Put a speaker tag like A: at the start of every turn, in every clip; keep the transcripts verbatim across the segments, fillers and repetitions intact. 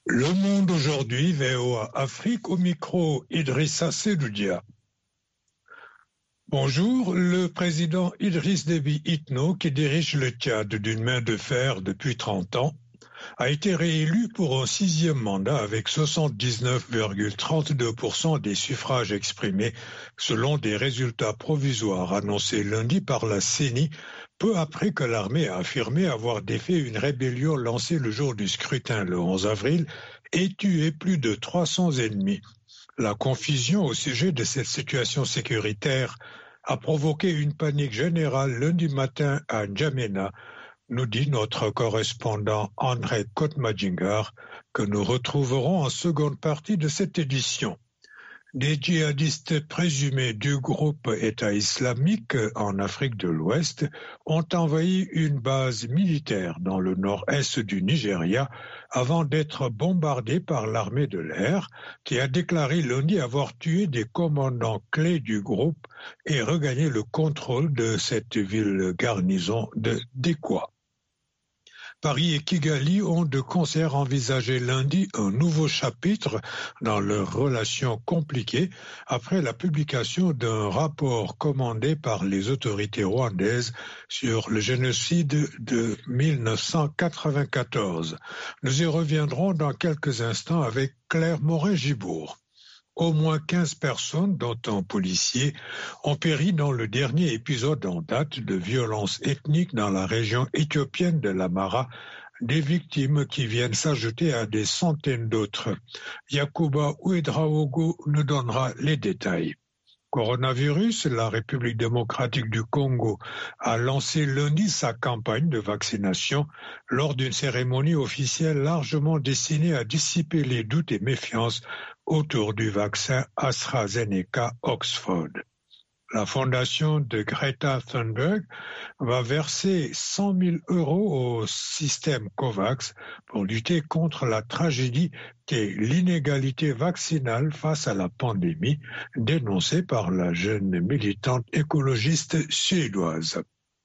A: Le Monde aujourd'hui, V O A Afrique, au micro Idrissa Seloudia. Bonjour, le président Idriss Déby Itno, qui dirige le Tchad d'une main de fer depuis trente ans, a été réélu pour un sixième mandat avec soixante-dix-neuf virgule trente-deux pour cent des suffrages exprimés, selon des résultats provisoires annoncés lundi par la C E N I, peu après que l'armée a affirmé avoir défait une rébellion lancée le jour du scrutin le onze avril et tué plus de trois cents ennemis. La confusion au sujet de cette situation sécuritaire a provoqué une panique générale lundi matin à N'Djamena, nous dit notre correspondant André Kotmadjinger, que nous retrouverons en seconde partie de cette édition. Des djihadistes présumés du groupe État islamique en Afrique de l'Ouest ont envahi une base militaire dans le nord-est du Nigeria avant d'être bombardés par l'armée de l'air, qui a déclaré lundi avoir tué des commandants clés du groupe et regagné le contrôle de cette ville garnison de Dekwa. Paris et Kigali ont de concert envisagé lundi un nouveau chapitre dans leurs relations compliquées après la publication d'un rapport commandé par les autorités rwandaises sur le génocide de mille neuf cent quatre-vingt-quatorze. Nous y reviendrons dans quelques instants avec Claire Morin-Gibourg. Au moins quinze personnes, dont un policier, ont péri dans le dernier épisode en date de violence ethnique dans la région éthiopienne de l'Amara, des victimes qui viennent s'ajouter à des centaines d'autres. Yacouba Ouedraogo nous donnera les détails. Coronavirus, la République démocratique du Congo a lancé lundi sa campagne de vaccination lors d'une cérémonie officielle largement destinée à dissiper les doutes et méfiances autour du vaccin AstraZeneca Oxford. La fondation de Greta Thunberg va verser cent mille euros au système COVAX pour lutter contre la tragédie qu'est l'inégalité vaccinale face à la pandémie, dénoncée par la jeune militante écologiste suédoise.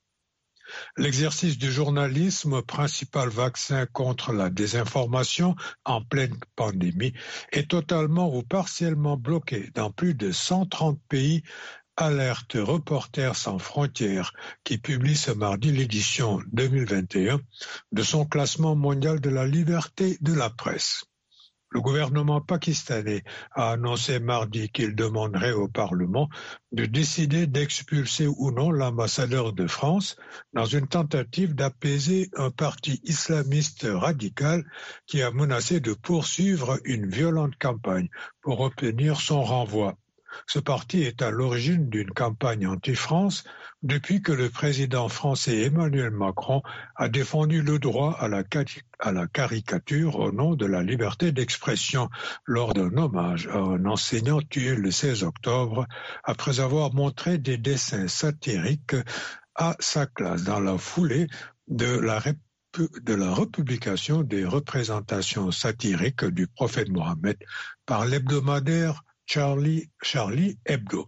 A: L'exercice du journalisme, principal vaccin contre la désinformation en pleine pandémie, est totalement ou partiellement bloqué dans plus de cent trente pays, alerte Reporters sans frontières, qui publie ce mardi l'édition deux mille vingt et un de son classement mondial de la liberté de la presse. Le gouvernement pakistanais a annoncé mardi qu'il demanderait au Parlement de décider d'expulser ou non l'ambassadeur de France dans une tentative d'apaiser un parti islamiste radical qui a menacé de poursuivre une violente campagne pour obtenir son renvoi. Ce parti est à l'origine d'une campagne anti-France depuis que le président français Emmanuel Macron a défendu le droit à la, à la caricature au nom de la liberté d'expression lors d'un hommage à un enseignant tué le seize octobre après avoir montré des dessins satiriques à sa classe dans la foulée de la de la republication des représentations satiriques du prophète Mohammed par l'hebdomadaire Charlie, Charlie Hebdo.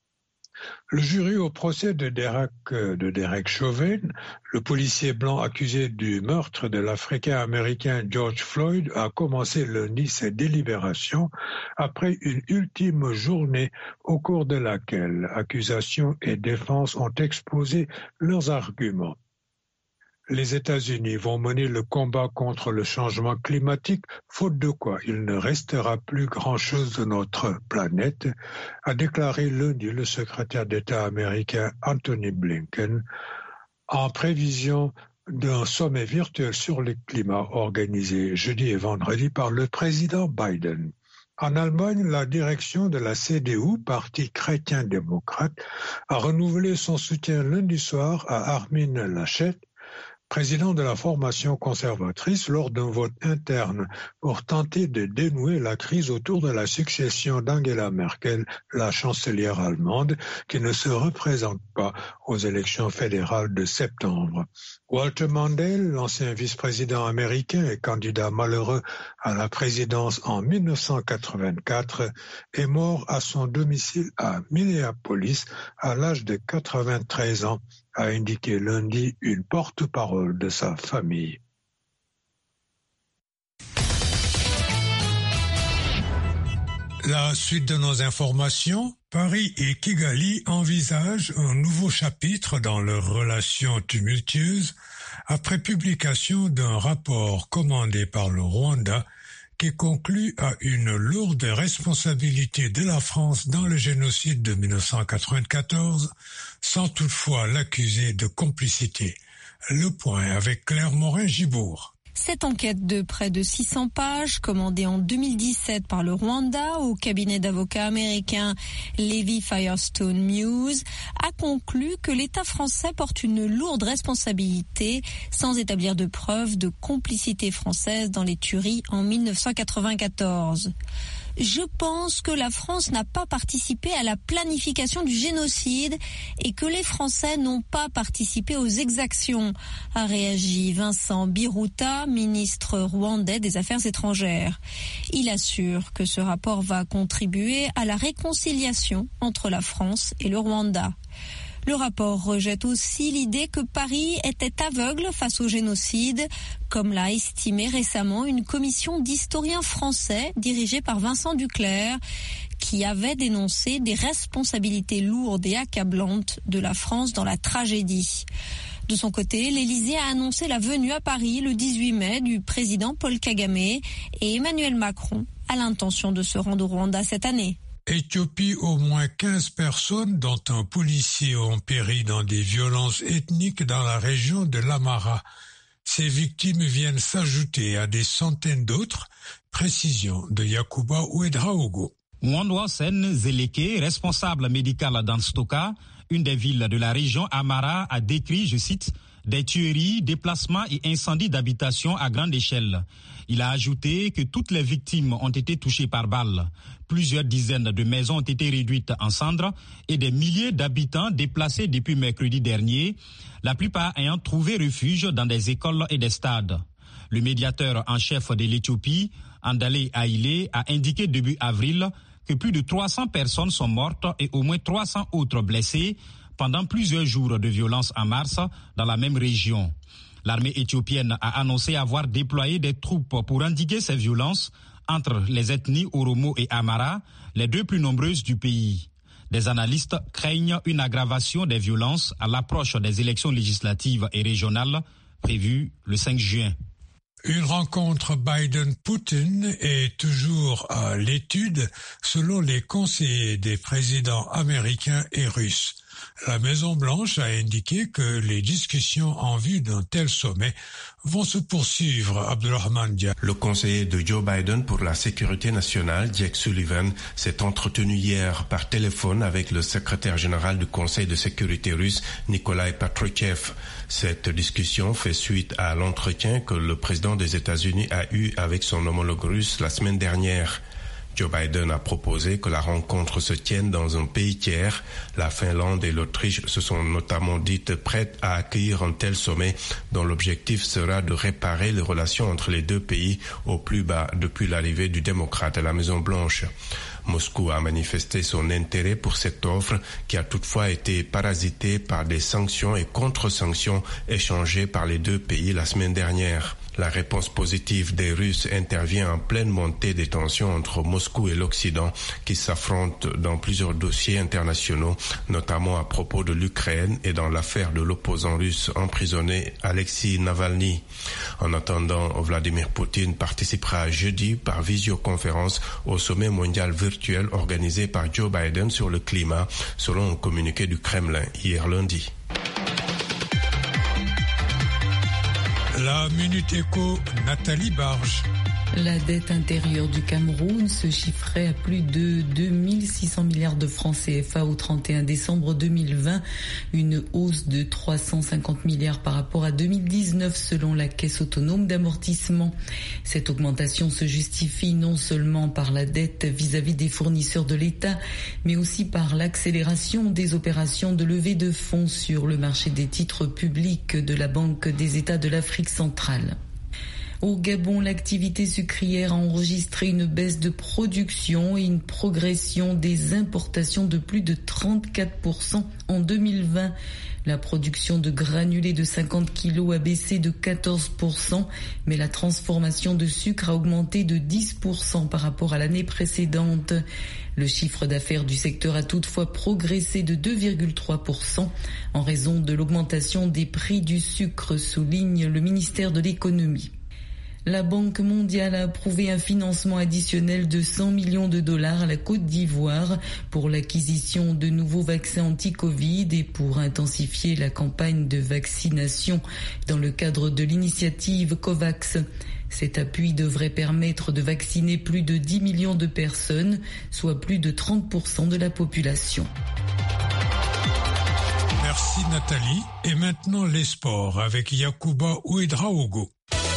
A: Le jury au procès de Derek, de Derek Chauvin, le policier blanc accusé du meurtre de l'Africain-Américain George Floyd, a commencé lundi ses délibérations après une ultime journée au cours de laquelle accusation et défense ont exposé leurs arguments. Les États-Unis vont mener le combat contre le changement climatique, faute de quoi il ne restera plus grand-chose de notre planète, a déclaré lundi le secrétaire d'État américain Anthony Blinken, en prévision d'un sommet virtuel sur le climat organisé jeudi et vendredi par le président Biden. En Allemagne, la direction de la C D U, parti chrétien-démocrate, a renouvelé son soutien lundi soir à Armin Laschet, président de la formation conservatrice, lors d'un vote interne pour tenter de dénouer la crise autour de la succession d'Angela Merkel, la chancelière allemande, qui ne se représente pas aux élections fédérales de septembre. Walter Mondale, l'ancien vice-président américain et candidat malheureux à la présidence en mille neuf cent quatre-vingt-quatre, est mort à son domicile à Minneapolis à l'âge de quatre-vingt-treize ans, a indiqué lundi une porte-parole de sa famille. La suite de nos informations, Paris et Kigali envisagent un nouveau chapitre dans leurs relations tumultueuses après publication d'un rapport commandé par le Rwanda qui conclut à une lourde responsabilité de la France dans le génocide de mille neuf cent quatre-vingt-quatorze, sans toutefois l'accuser de complicité. Le point avec Claire Morin-Gibourg.
B: Cette enquête de près de six cents pages, commandée en deux mille dix-sept par le Rwanda au cabinet d'avocats américain Levi Firestone Muse, a conclu que l'État français porte une lourde responsabilité sans établir de preuves de complicité française dans les tueries en mille neuf cent quatre-vingt-quatorze. Je pense que la France n'a pas participé à la planification du génocide et que les Français n'ont pas participé aux exactions, a réagi Vincent Biruta, ministre rwandais des Affaires étrangères. Il assure que ce rapport va contribuer à la réconciliation entre la France et le Rwanda. Le rapport rejette aussi l'idée que Paris était aveugle face au génocide, comme l'a estimé récemment une commission d'historiens français dirigée par Vincent Duclerc, qui avait dénoncé des responsabilités lourdes et accablantes de la France dans la tragédie. De son côté, l'Élysée a annoncé la venue à Paris le dix-huit mai du président Paul Kagame et Emmanuel Macron a l'intention de se rendre au Rwanda cette année.
A: Éthiopie, au moins quinze personnes, dont un policier, ont péri dans des violences ethniques dans la région de l'Amhara. Ces victimes viennent s'ajouter à des centaines d'autres. Précision de Yakuba Ouedraogo.
C: Mwandwa Sen Zeleke, responsable médical d'Anstoka, une des villes de la région Amhara, a décrit, je cite, des tueries, déplacements et incendies d'habitations à grande échelle. Il a ajouté que toutes les victimes ont été touchées par balles. Plusieurs dizaines de maisons ont été réduites en cendres et des milliers d'habitants déplacés depuis mercredi dernier, la plupart ayant trouvé refuge dans des écoles et des stades. Le médiateur en chef de l'Éthiopie, Andale Haïlé, a indiqué début avril que plus de trois cents personnes sont mortes et au moins trois cents autres blessées pendant plusieurs jours de violence en mars dans la même région. L'armée éthiopienne a annoncé avoir déployé des troupes pour endiguer ces violences entre les ethnies Oromo et Amhara, les deux plus nombreuses du pays. Des analystes craignent une aggravation des violences à l'approche des élections législatives et régionales prévues le cinq juin.
A: Une rencontre Biden-Poutine est toujours à l'étude selon les conseillers des présidents américains et russes. La Maison-Blanche a indiqué que les discussions en vue d'un tel sommet vont se poursuivre. Abdulrahman Dia.
D: Le conseiller de Joe Biden pour la sécurité nationale, Jake Sullivan, s'est entretenu hier par téléphone avec le secrétaire général du Conseil de sécurité russe, Nikolai Patrushev. Cette discussion fait suite à l'entretien que le président des États-Unis a eu avec son homologue russe la semaine dernière. Joe Biden a proposé que la rencontre se tienne dans un pays tiers. La Finlande et l'Autriche se sont notamment dites prêtes à accueillir un tel sommet dont l'objectif sera de réparer les relations entre les deux pays au plus bas depuis l'arrivée du démocrate à la Maison-Blanche. Moscou a manifesté son intérêt pour cette offre qui a toutefois été parasitée par des sanctions et contre-sanctions échangées par les deux pays la semaine dernière. La réponse positive des Russes intervient en pleine montée des tensions entre Moscou et l'Occident qui s'affrontent dans plusieurs dossiers internationaux, notamment à propos de l'Ukraine et dans l'affaire de l'opposant russe emprisonné Alexei Navalny. En attendant, Vladimir Poutine participera jeudi par visioconférence au sommet mondial virtuel organisé par Joe Biden sur le climat, selon un communiqué du Kremlin hier lundi.
A: La Minute Éco, Nathalie Barge.
E: La dette intérieure du Cameroun se chiffrait à plus de deux mille six cents milliards de francs C F A au trente et un décembre deux mille vingt, une hausse de trois cent cinquante milliards par rapport à deux mille dix-neuf selon la Caisse autonome d'amortissement. Cette augmentation se justifie non seulement par la dette vis-à-vis des fournisseurs de l'État, mais aussi par l'accélération des opérations de levée de fonds sur le marché des titres publics de la Banque des États de l'Afrique centrale. Au Gabon, l'activité sucrière a enregistré une baisse de production et une progression des importations de plus de trente-quatre pour cent en deux mille vingt. La production de granulés de cinquante kilos a baissé de quatorze pour cent, mais la transformation de sucre a augmenté de dix pour cent par rapport à l'année précédente. Le chiffre d'affaires du secteur a toutefois progressé de deux virgule trois pour cent en raison de l'augmentation des prix du sucre, souligne le ministère de l'économie. La Banque mondiale a approuvé un financement additionnel de cent millions de dollars à la Côte d'Ivoire pour l'acquisition de nouveaux vaccins anti-Covid et pour intensifier la campagne de vaccination dans le cadre de l'initiative COVAX. Cet appui devrait permettre de vacciner plus de dix millions de personnes, soit plus de trente pour cent de la population.
A: Merci Nathalie. Et maintenant les sports avec Yacouba Ouedraogo.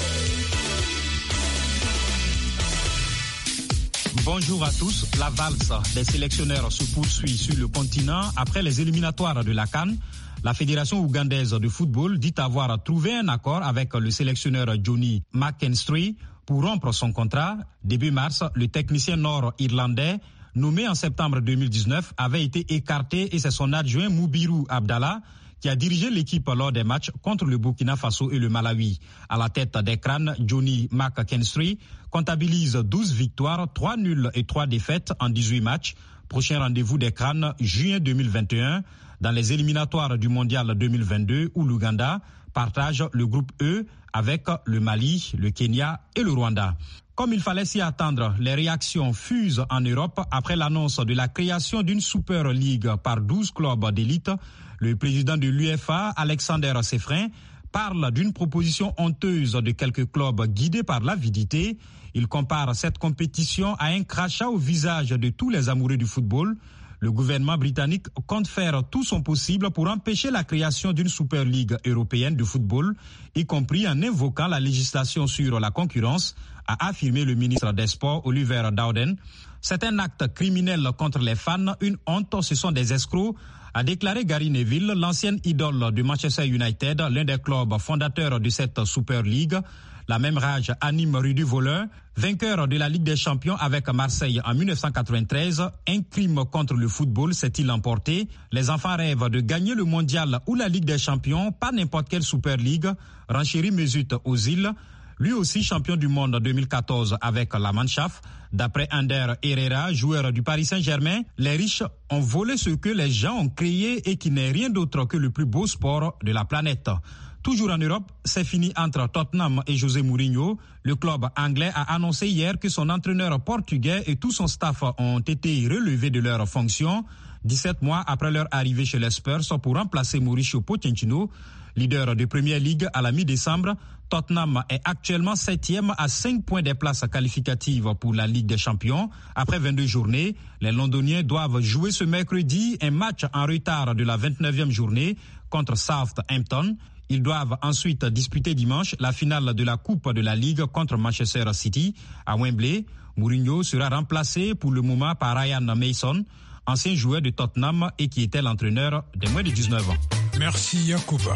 C: Bonjour à tous. La valse des sélectionneurs se poursuit sur le continent après les éliminatoires de la CAN. La Fédération ougandaise de football dit avoir trouvé un accord avec le sélectionneur Johnny McKinstry pour rompre son contrat. Début mars, le technicien nord-irlandais nommé en septembre deux mille dix-neuf avait été écarté et c'est son adjoint Moubiru Abdallah qui a dirigé l'équipe lors des matchs contre le Burkina Faso et le Malawi. À la tête des crânes, Johnny McKinstry comptabilise douze victoires, trois nuls et trois défaites en dix-huit matchs. Prochain rendez-vous des crânes, juin deux mille vingt et un, dans les éliminatoires du Mondial deux mille vingt-deux où l'Ouganda partage le groupe E avec le Mali, le Kenya et le Rwanda. Comme il fallait s'y attendre, les réactions fusent en Europe après l'annonce de la création d'une Super League par douze clubs d'élite. Le président de l'U E F A, Alexander Sefrin, parle d'une proposition honteuse de quelques clubs guidés par l'avidité. Il compare cette compétition à un crachat au visage de tous les amoureux du football. Le gouvernement britannique compte faire tout son possible pour empêcher la création d'une Super League européenne de football, y compris en invoquant la législation sur la concurrence, a affirmé le ministre des Sports Oliver Dowden. C'est un acte criminel contre les fans, une honte, ce sont des escrocs, a déclaré Gary Neville, l'ancienne idole de Manchester United, l'un des clubs fondateurs de cette Super League. La même rage anime Rudy Voller, vainqueur de la Ligue des Champions avec Marseille en mille neuf cent quatre-vingt-treize. Un crime contre le football s'est-il emporté. Les enfants rêvent de gagner le Mondial ou la Ligue des Champions, pas n'importe quelle Super League. Renchérit Mesut Ozil, lui aussi champion du monde deux mille quatorze avec la Mannschaft. D'après Ander Herrera, joueur du Paris Saint-Germain, les riches ont volé ce que les gens ont créé et qui n'est rien d'autre que le plus beau sport de la planète. Toujours en Europe, c'est fini entre Tottenham et José Mourinho. Le club anglais a annoncé hier que son entraîneur portugais et tout son staff ont été relevés de leurs fonctions dix-sept mois après leur arrivée chez les Spurs pour remplacer Mauricio Pochettino. Leader de Premier League à la mi-décembre, Tottenham est actuellement septième à cinq points des places qualificatives pour la Ligue des Champions. Après vingt-deux journées, les Londoniens doivent jouer ce mercredi un match en retard de la vingt-neuvième journée contre Southampton. Ils doivent ensuite disputer dimanche la finale de la Coupe de la Ligue contre Manchester City à Wembley. Mourinho sera remplacé pour le moment par Ryan Mason, ancien joueur de Tottenham et qui était l'entraîneur des moins de dix-neuf ans.
A: Merci Yacouba.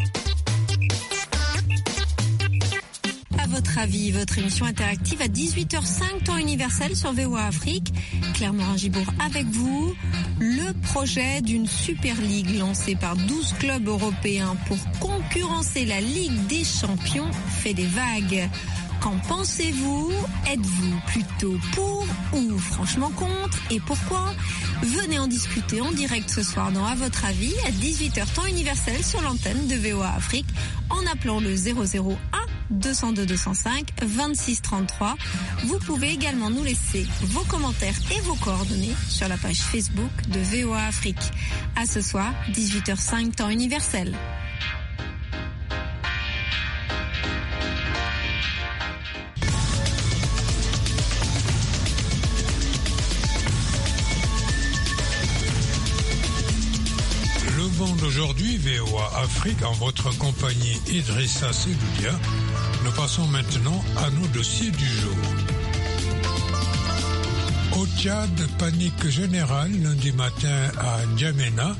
B: À votre avis, votre émission interactive à dix-huit heures cinq, temps universel sur V O A Afrique. Claire Morin-Gibourg avec vous. Le projet d'une Super League lancé par douze clubs européens pour concurrencer la Ligue des Champions fait des vagues. Qu'en pensez-vous? Êtes-vous plutôt pour ou franchement contre? Et pourquoi? Venez en discuter en direct ce soir dans À votre avis à dix-huit heures temps universel sur l'antenne de V O A Afrique en appelant le zéro zéro un deux zéro deux deux zéro cinq vingt-six trente-trois. Vous pouvez également nous laisser vos commentaires et vos coordonnées sur la page Facebook de V O A Afrique. À ce soir, dix-huit heures cinq temps universel.
A: Aujourd'hui, V O A Afrique, en votre compagnie Idrissa Seloudia. Nous passons maintenant à nos dossiers du jour. Au Tchad, panique générale lundi matin à N'Djamena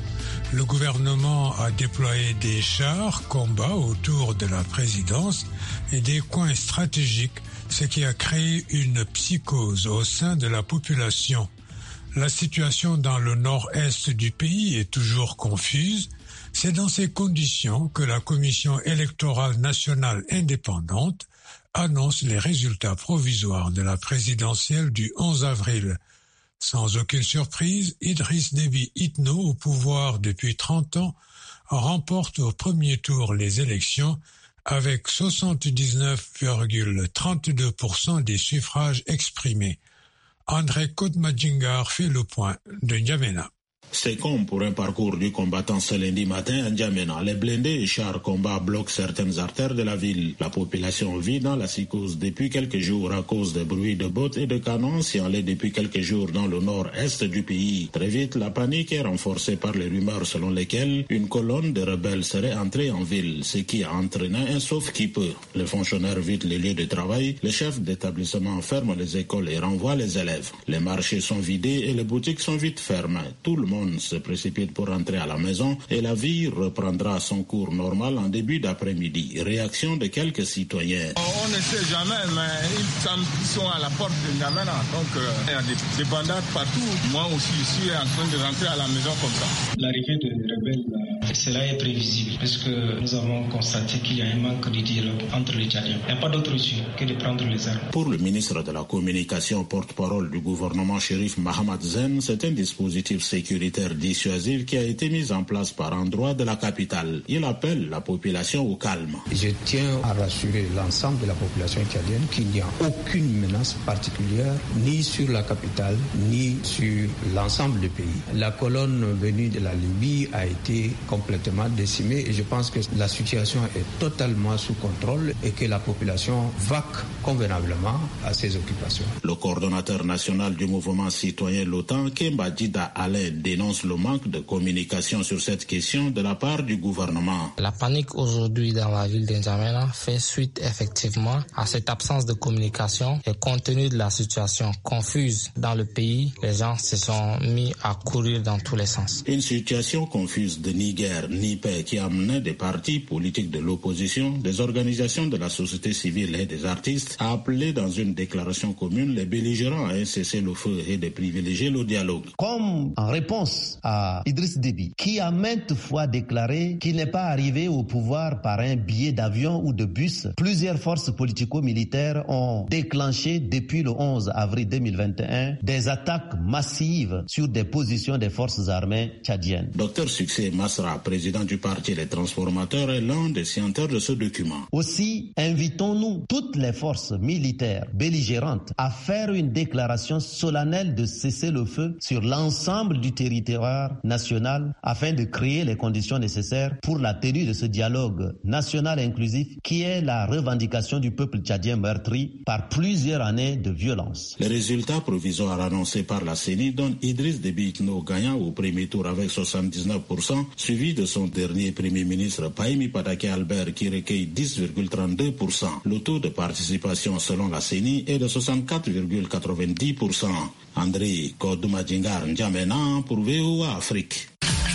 A: Le gouvernement a déployé des chars combat autour de la présidence et des coins stratégiques, ce qui a créé une psychose au sein de la population. La situation dans le nord-est du pays est toujours confuse. C'est dans ces conditions que la Commission électorale nationale indépendante annonce les résultats provisoires de la présidentielle du onze avril. Sans aucune surprise, Idriss Déby Itno, au pouvoir depuis trente ans, remporte au premier tour les élections avec soixante-dix-neuf virgule trente-deux pour cent des suffrages exprimés. André Kodmadjingar fait le point de N'Djamena.
F: C'est comme pour un parcours du combattant ce lundi matin à N'Djamena. Les blindés et chars combat bloquent certaines artères de la ville. La population vit dans la psychose depuis quelques jours à cause des bruits de bottes et de canons signalés depuis quelques jours dans le nord-est du pays. Très vite, la panique est renforcée par les rumeurs selon lesquelles une colonne de rebelles serait entrée en ville, ce qui a entraîné un sauve-qui-peut. Les fonctionnaires vident les lieux de travail, les chefs d'établissement ferment les écoles et renvoient les élèves. Les marchés sont vidés et les boutiques sont vite fermées. Tout le monde se précipite pour rentrer à la maison et la vie reprendra son cours normal en début d'après-midi. Réaction de quelques citoyens.
G: On ne sait jamais, mais ils sont à la porte de N'Djamena, donc euh, il y a des, des bandades partout. Moi aussi, je suis en train de rentrer à la maison comme ça.
H: L'arrivée des rebelles, cela est prévisible, parce que nous avons constaté qu'il y a un manque de dialogue entre les Tchadiens. Il n'y a pas d'autre issue que de prendre les armes.
F: Pour le ministre de la Communication, porte-parole du gouvernement Chérif Mahamad Zen, c'est un dispositif sécuritaire dissuasif qui a été mis en place par endroits de la capitale. Il appelle la population au calme.
I: Je tiens à rassurer l'ensemble de la population tchadienne qu'il n'y a aucune menace particulière ni sur la capitale ni sur l'ensemble du pays. La colonne venue de la Libye a été complètement décimée et je pense que la situation est totalement sous contrôle et que la population vaque convenablement à ses occupations.
F: Le coordonnateur national du mouvement citoyen l'OTAN, Kemba Djida Alain, dénonce le manque de communication sur cette question de la part du gouvernement.
J: La panique aujourd'hui dans la ville d'N'Djamena fait suite effectivement à cette absence de communication et compte tenu de la situation confuse dans le pays, les gens se sont mis à courir dans tous les sens.
F: Une situation confuse de ni guerre ni paix qui a amené des partis politiques de l'opposition, des organisations de la société civile et des artistes à appeler dans une déclaration commune les belligérants à cesser le feu et de privilégier le dialogue.
K: Comme en réponse à Idriss Déby, qui a maintes fois déclaré qu'il n'est pas arrivé au pouvoir par un billet d'avion ou de bus, plusieurs forces politico-militaires ont déclenché depuis le onze avril deux mille vingt et un des attaques massives sur des positions des forces armées tchadiennes.
F: Docteur Succès Masra, président du parti Les Transformateurs, est l'un des signataires de ce document.
K: Aussi, invitons-nous toutes les forces militaires belligérantes à faire une déclaration solennelle de cesser le feu sur l'ensemble du territoire national afin de créer les conditions nécessaires pour la tenue de ce dialogue national inclusif qui est la revendication du peuple tchadien meurtri par plusieurs années de violence.
F: Les résultats provisoires annoncés par la C E N I donnent Idriss Déby Itno gagnant au premier tour avec soixante-dix-neuf pour cent, suivi de son dernier premier ministre Pahimi Padaké Albert qui recueille dix virgule trente-deux pour cent. Le taux de participation selon la C E N I est de soixante-quatre virgule quatre-vingt-dix pour cent. André Kodmadjingar N'Djamena pour V O A Afrique.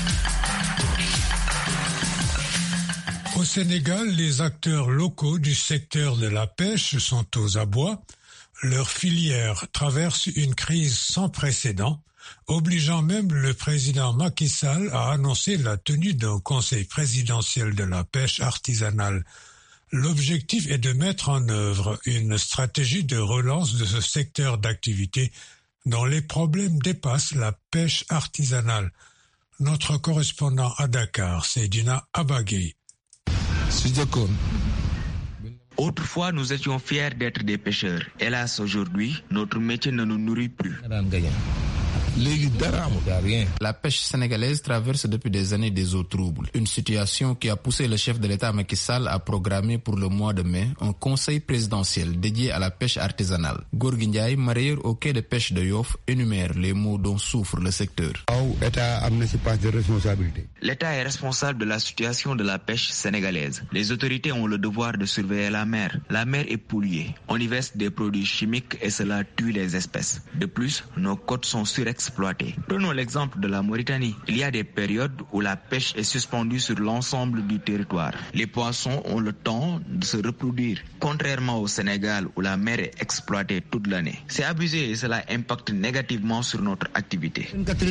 A: Au Sénégal, les acteurs locaux du secteur de la pêche sont aux abois. Leur filière traverse une crise sans précédent, obligeant même le président Macky Sall à annoncer la tenue d'un conseil présidentiel de la pêche artisanale. L'objectif est de mettre en œuvre une stratégie de relance de ce secteur d'activité dont les problèmes dépassent la pêche artisanale. Notre correspondant à Dakar, Seydina Abagay.
L: Autrefois, nous étions fiers d'être des pêcheurs. Hélas, aujourd'hui, notre métier ne nous nourrit plus.
M: La pêche sénégalaise traverse depuis des années des eaux troubles. Une situation qui a poussé le chef de l'État Macky Sall à programmer pour le mois de mai un conseil présidentiel dédié à la pêche artisanale. Gorgui Ndiaye, mareyeur au quai de pêche de Yoff, énumère les maux dont souffre le secteur.
L: L'État est responsable de la situation de la pêche sénégalaise. Les autorités ont le devoir de surveiller la mer. La mer est polluée. On y verse des produits chimiques et cela tue les espèces. De plus, nos côtes sont surexplosées exploitées. Prenons l'exemple de la Mauritanie. Il y a des périodes où la pêche est suspendue sur l'ensemble du territoire. Les poissons ont le temps de se reproduire, contrairement au Sénégal où la mer est exploitée toute l'année. C'est abusé et cela impacte négativement sur notre activité.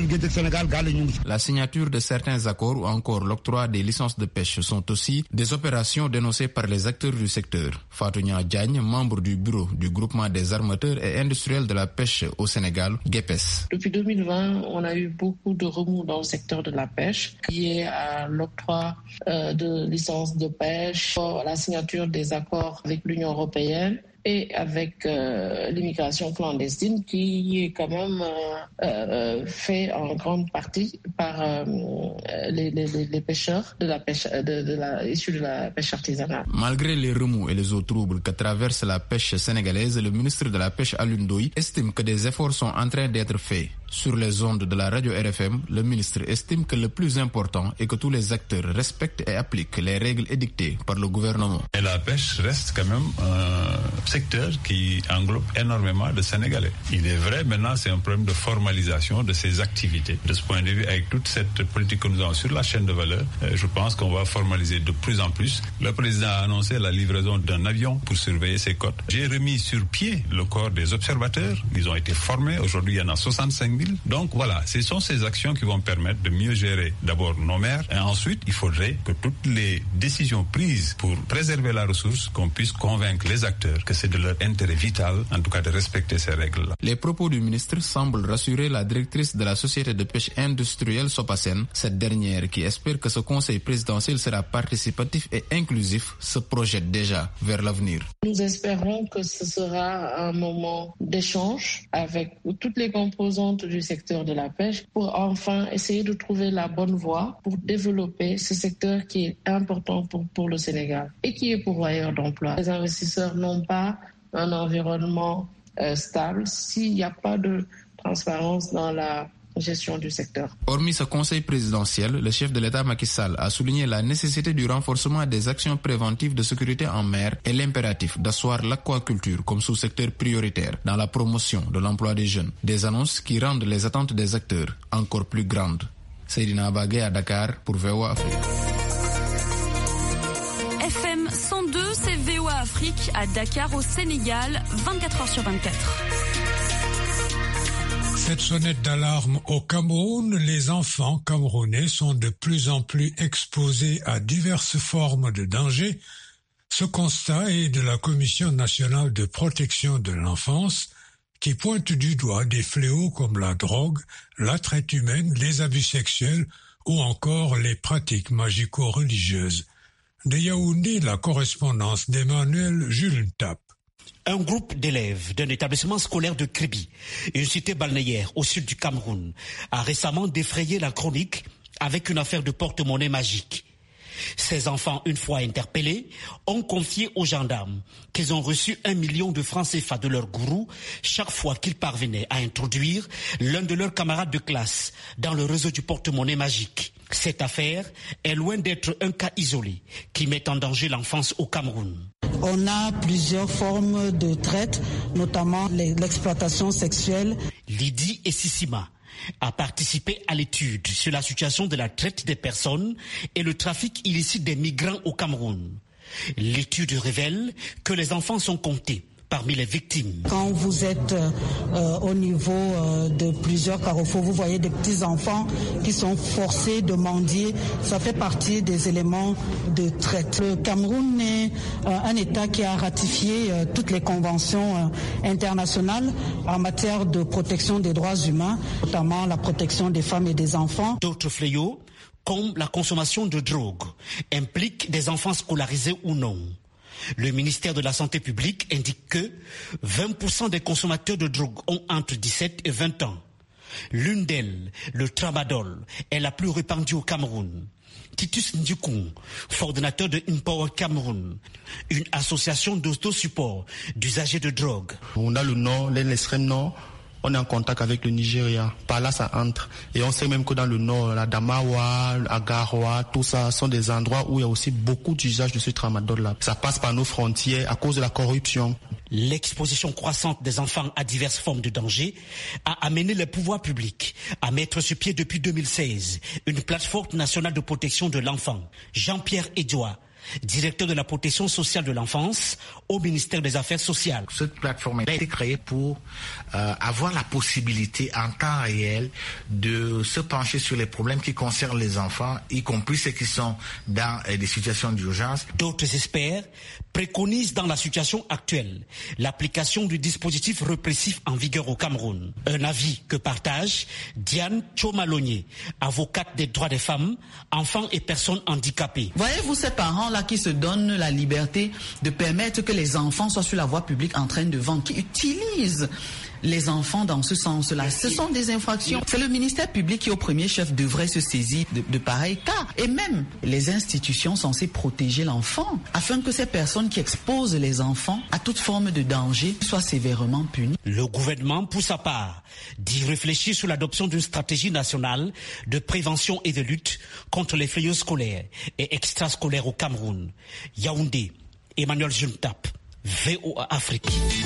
M: La signature de certains accords ou encore l'octroi des licences de pêche sont aussi des opérations dénoncées par les acteurs du secteur. Fatou Nia Diagne, membre du bureau du groupement des armateurs et industriels de la pêche au Sénégal, GEPES.
N: Depuis deux mille vingt, on a eu beaucoup de remous dans le secteur de la pêche, lié à l'octroi euh, de licences de pêche, à la signature des accords avec l'Union européenne et avec euh, l'immigration clandestine qui est quand même euh, euh, fait en grande partie par euh, les, les, les pêcheurs de la pêche, de, de la, issus de la pêche artisanale.
M: Malgré les remous et les eaux troubles que traverse la pêche sénégalaise, le ministre de la Pêche Alioune Ndoye estime que des efforts sont en train d'être faits. Sur les ondes de la radio R F M, le ministre estime que le plus important est que tous les acteurs respectent et appliquent les règles édictées par le gouvernement.
O: Et la pêche reste quand même un secteur qui englobe énormément de Sénégalais. Il est vrai, maintenant, c'est un problème de formalisation de ces activités. De ce point de vue, avec toute cette politique que nous avons sur la chaîne de valeur, je pense qu'on va formaliser de plus en plus. Le président a annoncé la livraison d'un avion pour surveiller ces côtes. J'ai remis sur pied le corps des observateurs. Ils ont été formés. Aujourd'hui, il y en a soixante-cinq mille. Donc voilà, ce sont ces actions qui vont permettre de mieux gérer d'abord nos mers. Et ensuite, il faudrait que toutes les décisions prises pour préserver la ressource, qu'on puisse convaincre les acteurs que c'est de leur intérêt vital, en tout cas de respecter ces règles-là.
M: Les propos du ministre semblent rassurer la directrice de la société de pêche industrielle Sopasen. Cette dernière, qui espère que ce conseil présidentiel sera participatif et inclusif, se projette déjà vers l'avenir.
N: Nous espérons que ce sera un moment d'échange avec toutes les composantes du secteur de la pêche pour enfin essayer de trouver la bonne voie pour développer ce secteur qui est important pour, pour le Sénégal et qui est pourvoyeur d'emplois. Les investisseurs n'ont pas un environnement euh, stable s'il n'y a pas de transparence dans la gestion du secteur.
M: Hormis ce conseil présidentiel, le chef de l'État Macky Sall a souligné la nécessité du renforcement des actions préventives de sécurité en mer et l'impératif d'asseoir l'aquaculture comme sous-secteur prioritaire dans la promotion de l'emploi des jeunes. Des annonces qui rendent les attentes des acteurs encore plus grandes. Seydina Abagé à Dakar pour V O A Afrique.
P: F M cent deux, c'est V O A Afrique à Dakar au Sénégal, vingt-quatre heures sur vingt-quatre.
A: Cette sonnette d'alarme au Cameroun, les enfants camerounais sont de plus en plus exposés à diverses formes de danger. Ce constat est de la Commission nationale de protection de l'enfance qui pointe du doigt des fléaux comme la drogue, la traite humaine, les abus sexuels ou encore les pratiques magico-religieuses. De Yaoundé, la correspondance d'Emmanuel Jules Tap.
Q: Un groupe d'élèves d'un établissement scolaire de Kribi, une cité balnéaire au sud du Cameroun, a récemment défrayé la chronique avec une affaire de porte-monnaie magique. Ces enfants, une fois interpellés, ont confié aux gendarmes qu'ils ont reçu un million de francs C F A de leur gourou chaque fois qu'ils parvenaient à introduire l'un de leurs camarades de classe dans le réseau du porte-monnaie magique. Cette affaire est loin d'être un cas isolé qui met en danger l'enfance au Cameroun.
R: On a plusieurs formes de traite, notamment l'exploitation sexuelle.
Q: Lydie et Sissima a participé à l'étude sur la situation de la traite des personnes et le trafic illicite des migrants au Cameroun. L'étude révèle que les enfants sont comptés parmi les victimes.
R: Quand vous êtes euh, au niveau euh, de plusieurs carrefours, vous voyez des petits enfants qui sont forcés de mendier. Ça fait partie des éléments de traite. Le Cameroun est euh, un État qui a ratifié euh, toutes les conventions euh, internationales en matière de protection des droits humains, notamment la protection des femmes et des enfants.
Q: D'autres fléaux, comme la consommation de drogue, impliquent des enfants scolarisés ou non. Le ministère de la Santé publique indique que vingt pour cent des consommateurs de drogue ont entre dix-sept et vingt ans. L'une d'elles, le tramadol, est la plus répandue au Cameroun. Titus Ndikoun, coordonnateur de Empower Cameroun, une association d'autosupport d'usagers de drogue.
S: On a le nord, l'extrême nord. On est en contact avec le Nigeria. Par là, ça entre. Et on sait même que dans le nord, la Damawa, Agaroa, tout ça sont des endroits où il y a aussi beaucoup d'usage de ce tramadol-là. Ça passe par nos frontières à cause de la corruption.
Q: L'exposition croissante des enfants à diverses formes de danger a amené les pouvoirs publics à mettre sur pied depuis deux mille seize une plateforme nationale de protection de l'enfant. Jean-Pierre Edouard, directeur de la protection sociale de l'enfance au ministère des Affaires sociales.
T: Cette plateforme a été créée pour euh, avoir la possibilité en temps réel de se pencher sur les problèmes qui concernent les enfants, y compris ceux qui sont dans euh, des situations d'urgence.
Q: D'autres experts préconisent dans la situation actuelle l'application du dispositif répressif en vigueur au Cameroun. Un avis que partage Diane Chomalonier, avocate des droits des femmes, enfants et personnes handicapées.
U: Voyez-vous ces parents-là qui se donnent la liberté de permettre que les enfants soient sur la voie publique en train de vendre, qui utilisent les enfants dans ce sens-là. Ce sont des infractions. C'est le ministère public qui, au premier chef, devrait se saisir de, de pareils cas. Et même les institutions censées protéger l'enfant, afin que ces personnes qui exposent les enfants à toute forme de danger soient sévèrement punies.
Q: Le gouvernement, pour sa part, dit réfléchir sur l'adoption d'une stratégie nationale de prévention et de lutte contre les fléaux scolaires et extrascolaires au Cameroun. Yaoundé, Emmanuel Juntap, V O A Afrique.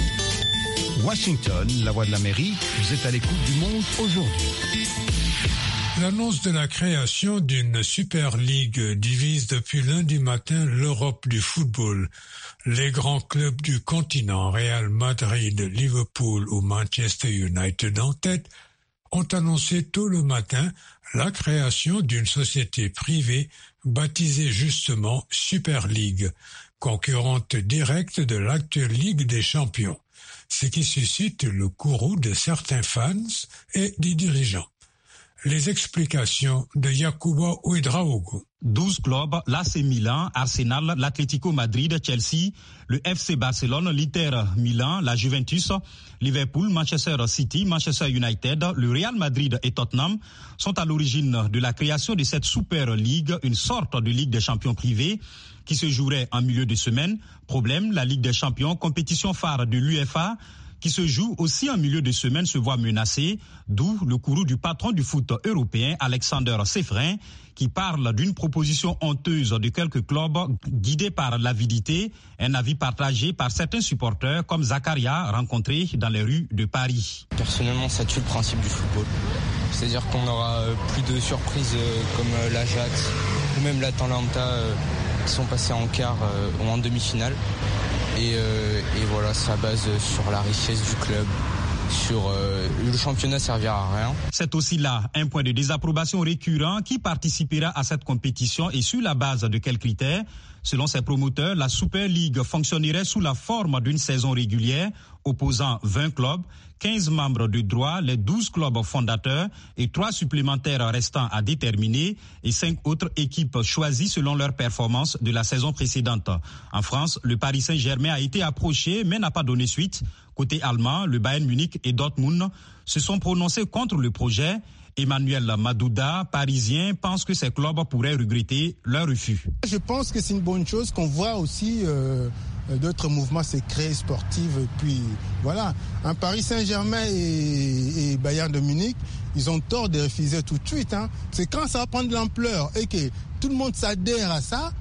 V: Washington, la voix de l'Amérique, vous êtes à l'écoute du monde aujourd'hui.
A: L'annonce de la création d'une Super League divise depuis lundi matin l'Europe du football. Les grands clubs du continent, Real Madrid, Liverpool ou Manchester United en tête, ont annoncé tôt le matin la création d'une société privée baptisée justement Super League, concurrente directe de l'actuelle Ligue des Champions, ce qui suscite le courroux de certains fans et des dirigeants. Les explications de Yacouba Ouedraogo.
C: douze clubs, l'A C Milan, Arsenal, l'Atlético Madrid, Chelsea, le F C Barcelone, l'Inter Milan, la Juventus, Liverpool, Manchester City, Manchester United, le Real Madrid et Tottenham sont à l'origine de la création de cette Super League, une sorte de Ligue des champions privée qui se jouerait en milieu de semaine. Problème, la Ligue des champions, compétition phare de l'UEFA, qui se joue aussi en milieu de semaine, se voit menacée, d'où le courroux du patron du foot européen, Alexander Seferin, qui parle d'une proposition honteuse de quelques clubs guidés par l'avidité, un avis partagé par certains supporters comme Zakaria, rencontrés dans les rues de Paris.
W: Personnellement, ça tue le principe du football. C'est-à-dire qu'on aura plus de surprises comme l'Ajax ou même l'Atalanta qui sont passés en quart ou en demi-finale. Et, euh, et voilà, ça base sur la richesse du club. Sur euh, le championnat servira à rien.
C: C'est aussi là un point de désapprobation récurrent qui participera à cette compétition et sur la base de quels critères. Selon ses promoteurs, la Super League fonctionnerait sous la forme d'une saison régulière opposant vingt clubs, quinze membres de droit, les douze clubs fondateurs et trois supplémentaires restants à déterminer et cinq autres équipes choisies selon leur performance de la saison précédente. En France, le Paris Saint-Germain a été approché mais n'a pas donné suite. Côté allemand, le Bayern Munich et Dortmund se sont prononcés contre le projet. Emmanuel Madouda, parisien, pense que ces clubs pourraient regretter leur refus.
X: Je pense que c'est une bonne chose qu'on voit aussi euh, d'autres mouvements se créer sportifs. Puis voilà, un Paris Saint-Germain et, et Bayern de Munich, ils ont tort de refuser tout de suite. Hein. C'est quand ça va prendre de l'ampleur et que tout le monde s'adhère à ça.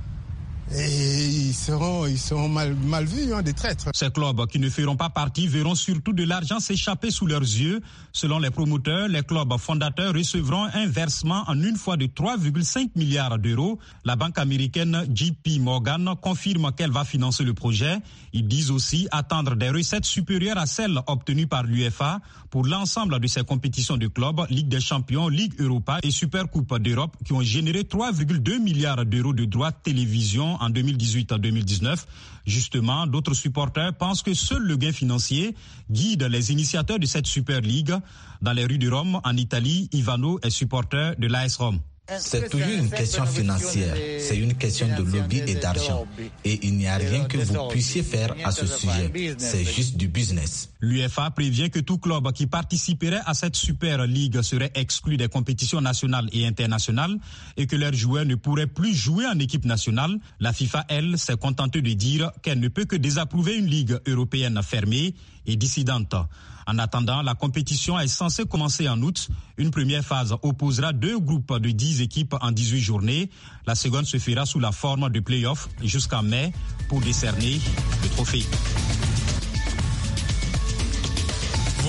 X: Et ils seront, ils seront mal, mal vus, hein, des traîtres.
C: Ces clubs qui ne feront pas partie verront surtout de l'argent s'échapper sous leurs yeux. Selon les promoteurs, les clubs fondateurs recevront un versement en une fois de trois virgule cinq milliards d'euros. La banque américaine J P Morgan confirme qu'elle va financer le projet. Ils disent aussi attendre des recettes supérieures à celles obtenues par l'UEFA pour l'ensemble de ces compétitions de clubs, Ligue des champions, Ligue Europa et Supercoupe d'Europe qui ont généré trois virgule deux milliards d'euros de droits de télévision en deux mille dix-huit à deux mille dix-neuf. Justement, d'autres supporters pensent que seul le gain financier guide les initiateurs de cette Super League. Dans les rues de Rome, en Italie, Ivano est supporter de l'A S Rome.
Y: C'est toujours une question financière, c'est une question de lobby et d'argent. Et il n'y a rien que vous puissiez faire à ce sujet, c'est juste du business.
C: L'UEFA prévient que tout club qui participerait à cette Super League serait exclu des compétitions nationales et internationales et que leurs joueurs ne pourraient plus jouer en équipe nationale. La FIFA, elle, s'est contentée de dire qu'elle ne peut que désapprouver une ligue européenne fermée et dissidente. En attendant, la compétition est censée commencer en août. Une première phase opposera deux groupes de dix équipes en dix-huit journées. La seconde se fera sous la forme de play-off jusqu'en mai pour décerner le trophée.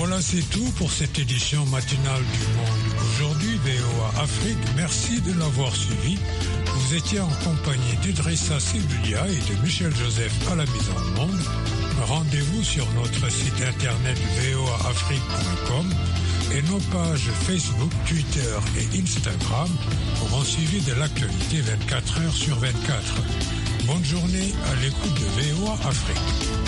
A: Voilà, c'est tout pour cette édition matinale du Monde. Aujourd'hui, V O A Afrique, merci de l'avoir suivi. Vous étiez en compagnie d'Idrissa Sibulia et de Michel Joseph à la mise en onde. Rendez-vous sur notre site internet v o a afrique point com et nos pages Facebook, Twitter et Instagram pour un suivi de l'actualité vingt-quatre heures sur vingt-quatre. Bonne journée à l'écoute de V O A Afrique.